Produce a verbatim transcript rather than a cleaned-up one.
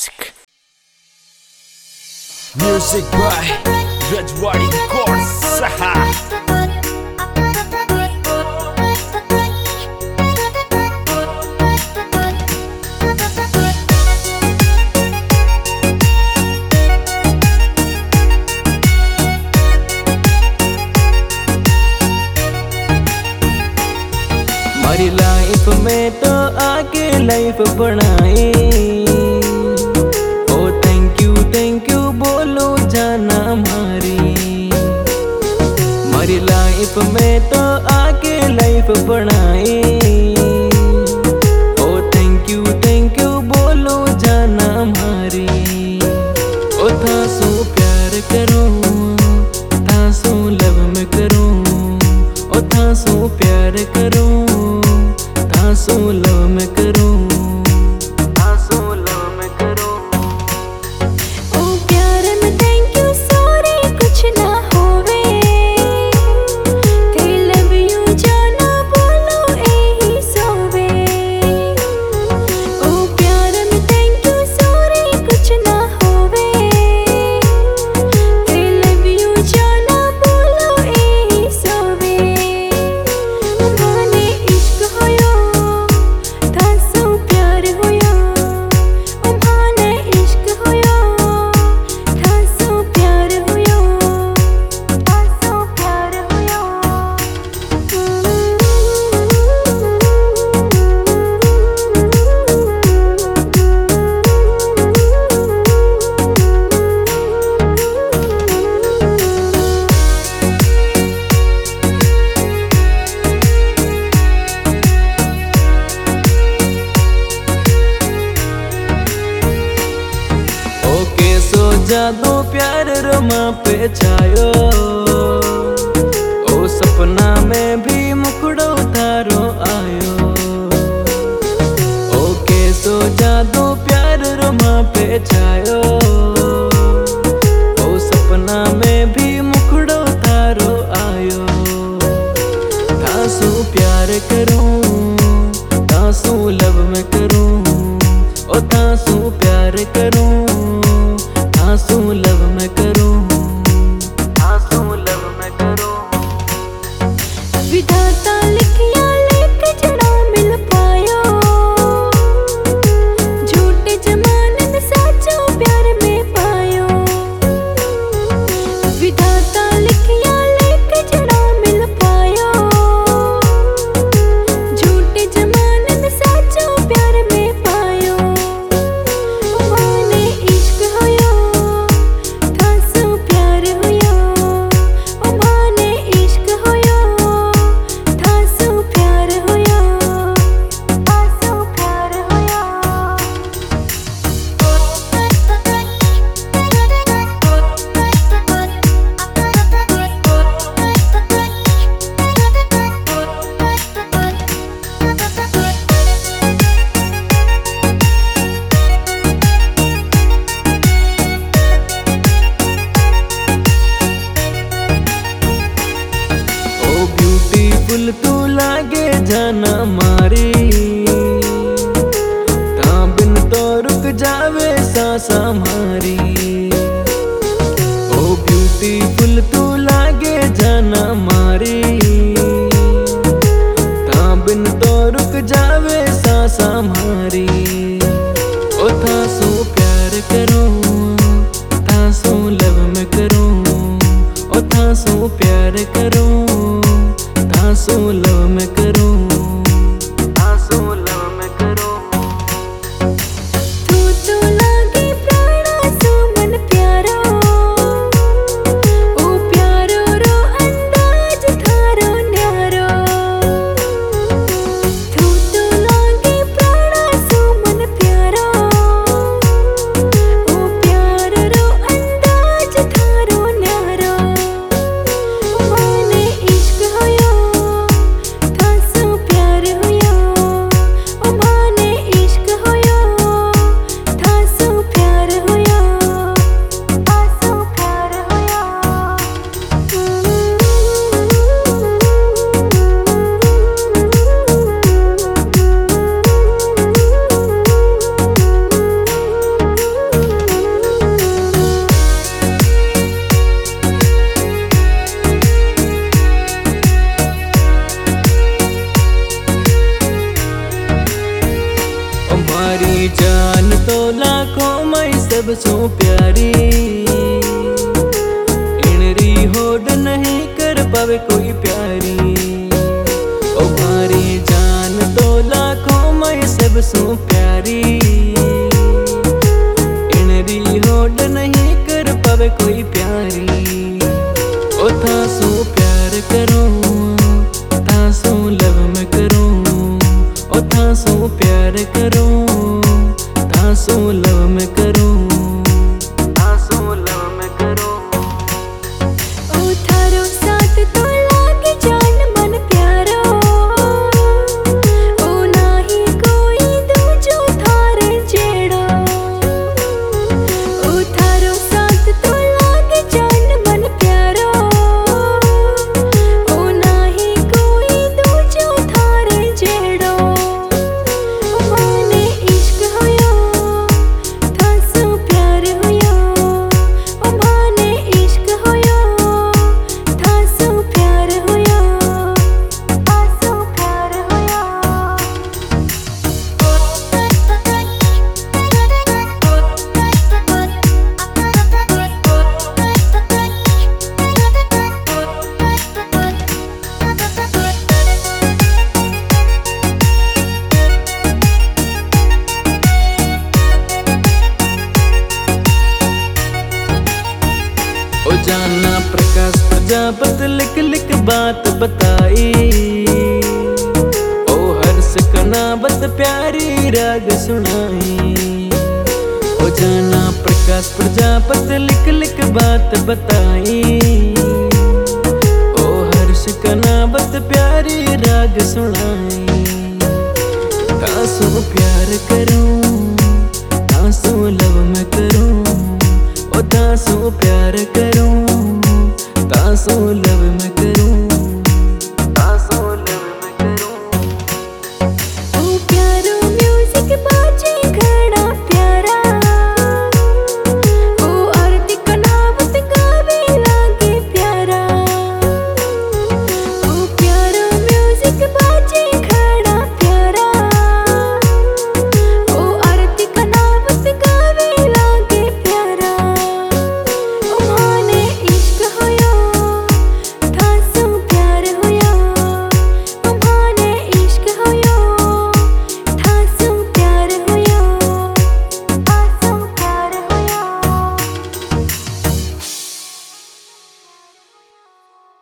Music. Music by Rajwadi Records. हमारी life में तो आके लाइफ बनाए। ओ थैंक यू थैंक यू बोलो जाना हमारी। हमारी लाइफ में तो आके लाइफ बनाए। ओ थैंक यू थैंक यू बोलो जाना हमारी। ओ थासू प्यार करूं थासू लव में करूं। ओ थासू प्यार करूं थासू लव में करूं थासू लव में करूं। ओ प्यार में थैंक यू सॉरी कुछ ना होवे। ते लव यू जाना बोलो यही सोवे। ओ प्यार में थैंक यू सॉरी कुछ ना होवे। ते लव यू जाना बोलो यही सोवे। माने इश्क होयो थासू प्यार होयो। ओ माने इश्क होयो थासू प्यार होयो थासू प्यार होयो। ओके सो जादू प्यार रमा पे छायो। ओ सपना में भी मुकड़ो थारो आयो। ओके सो जादू प्यार रमा पे छायो। ओ सपना में भी मुकड़ो थारो आयो। थासू प्यार करूं थासू लव में करूं। ओ थासू प्यार करूं थासू लव में करूं थासू लव में करूं। विधाता लिखिया लेख जड़ा मिल पायो। झूठे जमाने में साचो प्यार में पायो। विधाता लिखिया लेख जड़ा मिल पायो। झूठे जमाने में साचो प्यार में पायो। माने इश्क होयो थासू प्यार होयो। ओ माने इश्क होयो थासू प्यार होयो थासू प्यार होयो। ओ ब्यूटीफुल तू लागे जाना मारी। ता बिन तो रुक जावे सांसा हमारी। ओ ब्यूटीफुल तू लागे जाना मारी। ता बिन तो रुक जावे सांसा हमारी। ओ थासू प्यार करूं थासू लव में करूं। ओ थासू प्यार करूं थासू लव में करूं थासू लव में करूं। तू तो लागे प्राणा सो मन प्यारो। ओ प्यारो रो अंदाज थारो न्यारो। तू तो लागे प्राणा सो मारी जान तो लाखों मई सब सो प्यारी, इनरी होड़ नहीं कर पावे कोई प्यारी। ओ मारी जान तो लाखों मई सब सो प्यारी, इनरी होड़ नहीं कर पावे कोई प्यारी। ओ था सो प्यार करूं था सो लव में करूं, ओ था सो प्यार करूं था सो लव में करूं, था सो लव में करूं। ओ थारो साथ तो लागे जान मन प्यारो, ओ नाही कोई दूजो थारे जेड़ो। ओ थारो साथ तो लागे जान मन प्यारो, ओ नाही कोई दूजो थारे जेड़ो। माने इश्क होयो था सो प्यार होयो, ओ माने इश्क होयो था सो प्यार होयो, था सो प्यार होयो। ओ जाना प्रकाश प्रजापत लिख लिख बात बताई, ओ हर्ष कनावत प्यारी राग सुनाई। ओ जाना प्रकाश प्रजापत लिख लिख बात बताई, ओ हर्ष कनावत प्यारी राग सुनाई। था सो प्यार करूं